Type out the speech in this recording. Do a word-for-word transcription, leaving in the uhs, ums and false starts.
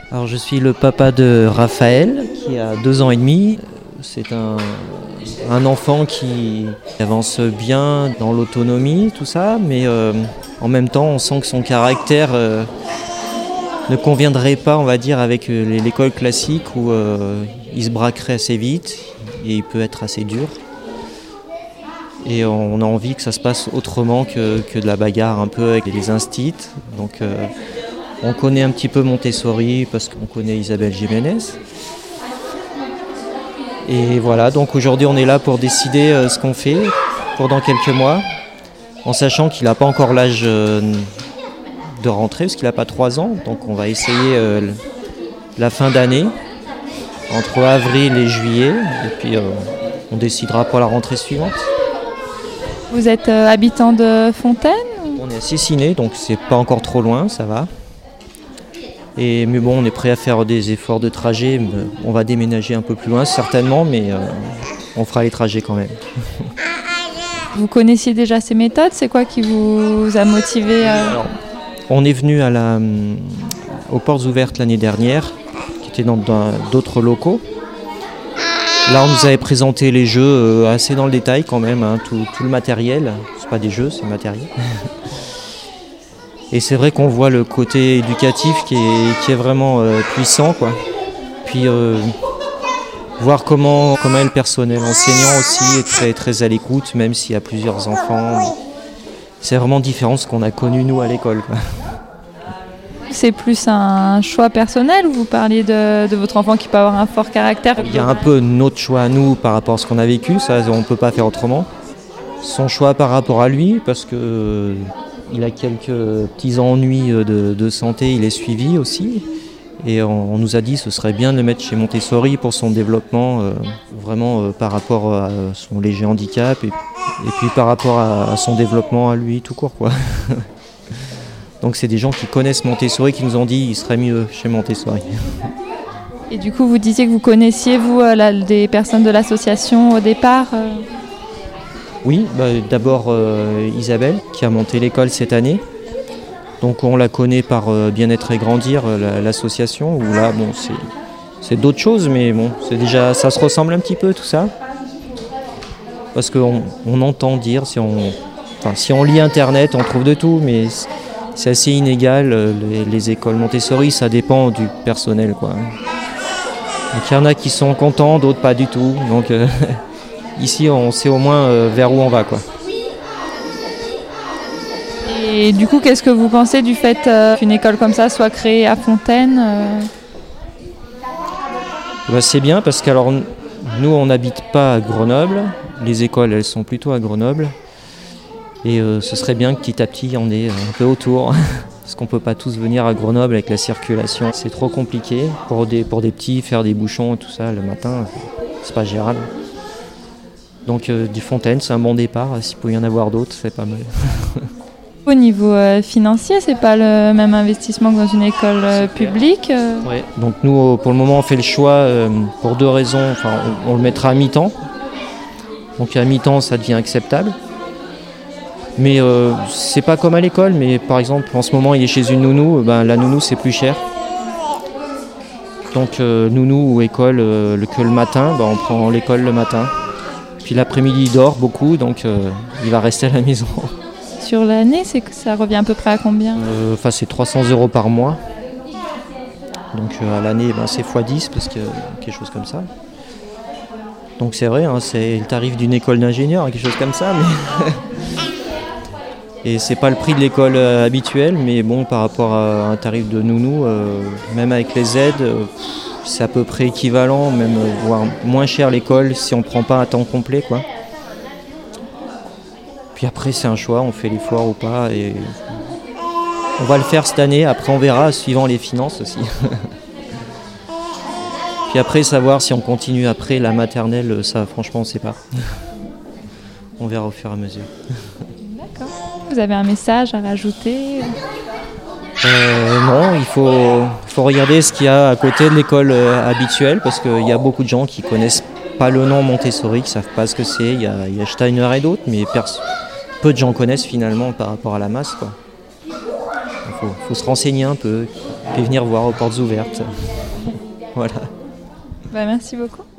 Alors je suis le papa de Raphaël qui a deux ans et demi. C'est un, un enfant qui avance bien dans l'autonomie, tout ça, mais euh, en même temps on sent que son caractère euh, ne conviendrait pas, on va dire, avec l'école classique où euh, il se braquerait assez vite et il peut être assez dur. Et on a envie que ça se passe autrement que, que de la bagarre un peu avec les instits. Donc euh, on connaît un petit peu Montessori parce qu'on connaît Isabelle Jiménez. Et voilà, donc aujourd'hui on est là pour décider euh, ce qu'on fait pour dans quelques mois, en sachant qu'il n'a pas encore l'âge euh, de rentrer, parce qu'il n'a pas trois ans. Donc on va essayer euh, la fin d'année, entre avril et juillet, et puis euh, on décidera pour la rentrée suivante. Vous êtes euh, habitant de Fontaine ? On est à Cessiné, donc c'est pas encore trop loin, ça va. Et, mais bon, on est prêt à faire des efforts de trajet. On va déménager un peu plus loin, certainement, mais euh, on fera les trajets quand même. Vous connaissiez déjà ces méthodes ? C'est quoi qui vous a motivé à... Alors, on est venu à la, aux Portes Ouvertes l'année dernière, qui était dans, dans d'autres locaux. Là, on nous avait présenté les jeux euh, assez dans le détail quand même, hein, tout, tout le matériel. C'est pas des jeux, c'est le matériel. Et c'est vrai qu'on voit le côté éducatif qui est, qui est vraiment euh, puissant, quoi. Puis euh, voir comment, comment le personnel enseignant aussi est très, très à l'écoute, même s'il y a plusieurs enfants. C'est vraiment différent de ce qu'on a connu nous à l'école, quoi. C'est plus un choix personnel ou vous parlez de, de votre enfant qui peut avoir un fort caractère ? Il y a un peu notre choix à nous par rapport à ce qu'on a vécu, ça on ne peut pas faire autrement. Son choix par rapport à lui, parce que euh, il a quelques petits ennuis de, de santé, il est suivi aussi. Et on, on nous a dit que ce serait bien de le mettre chez Montessori pour son développement, euh, vraiment euh, par rapport à son léger handicap et, et puis par rapport à, à son développement à lui tout court, quoi. Donc c'est des gens qui connaissent Montessori qui nous ont dit qu'il serait mieux chez Montessori. Et du coup, vous disiez que vous connaissiez, vous, euh, la, des personnes de l'association au départ euh... Oui, bah, d'abord euh, Isabelle qui a monté l'école cette année. Donc on la connaît par euh, Bien-être et Grandir, la, l'association, où là, bon, c'est, c'est d'autres choses, mais bon, c'est déjà, ça se ressemble un petit peu tout ça. Parce qu'on on entend dire, si on, enfin, si on lit Internet, on trouve de tout, mais c'est assez inégal. Les, les écoles Montessori, ça dépend du personnel, quoi. Donc il y en a qui sont contents, d'autres pas du tout. Donc euh, ici, on sait au moins euh, vers où on va, quoi. Et du coup, qu'est-ce que vous pensez du fait euh, qu'une école comme ça soit créée à Fontaine euh... bah, C'est bien parce que alors, nous, on n'habite pas à Grenoble. Les écoles, elles sont plutôt à Grenoble. Et euh, ce serait bien que petit à petit, il y en ait un peu autour. Parce qu'on ne peut pas tous venir à Grenoble avec la circulation. C'est trop compliqué. Pour des, pour des petits, faire des bouchons et tout ça le matin, c'est pas gérable. Donc euh, du Fontaine, c'est un bon départ. S'il peut y en avoir d'autres, c'est pas mal. Au niveau euh, financier, c'est pas le même investissement que dans une école euh, publique euh... Ouais. Donc nous, pour le moment, on fait le choix euh, pour deux raisons. Enfin, on, on le mettra à mi-temps. Donc à mi-temps, ça devient acceptable. Mais euh, c'est pas comme à l'école, mais par exemple, en ce moment, il est chez une nounou, ben, la nounou, c'est plus cher. Donc euh, nounou ou école, euh, le, que le matin, ben, on prend l'école le matin. Puis l'après-midi, il dort beaucoup, donc euh, il va rester à la maison. Sur l'année, c'est que ça revient à peu près à combien ? Enfin, euh, c'est trois cents euros par mois. Donc euh, à l'année, ben, c'est fois dix, parce que quelque chose comme ça. Donc c'est vrai, hein, c'est le tarif d'une école d'ingénieur, quelque chose comme ça. Mais et c'est pas le prix de l'école euh, habituelle, mais bon, par rapport à un tarif de nounou, euh, même avec les aides, euh, c'est à peu près équivalent, même euh, voire moins cher l'école si on prend pas un temps complet, quoi. Puis après, c'est un choix, on fait l'effort ou pas, et on va le faire cette année. Après, on verra, suivant les finances aussi. Puis après, savoir si on continue après la maternelle, ça, franchement, on ne sait pas. On verra au fur et à mesure. D'accord. Vous avez un message à rajouter ? euh, Non, il faut, faut regarder ce qu'il y a à côté de l'école euh, habituelle, parce qu'il y a beaucoup de gens qui ne connaissent pas le nom Montessori, qui ne savent pas ce que c'est. Il y a, il y a Steiner et d'autres, mais pers- peu de gens connaissent finalement par rapport à la masse, quoi. Il faut, faut se renseigner un peu et venir voir aux portes ouvertes. Voilà. Bah, merci beaucoup.